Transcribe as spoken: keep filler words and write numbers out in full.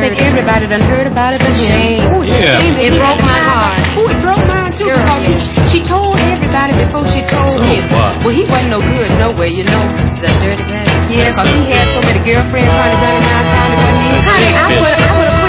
think everybody done heard about it but him. Shame. Ooh, it's a Yeah. shame that It he broke had my time. heart. Ooh, it broke mine too. Girl, Because yeah. she told everybody before she told So him. what? Well, he wasn't no good nowhere, you know. Is that dirty bag? Yeah, because he had so many girlfriends trying to run him outside. Honey, Honey, I would I would have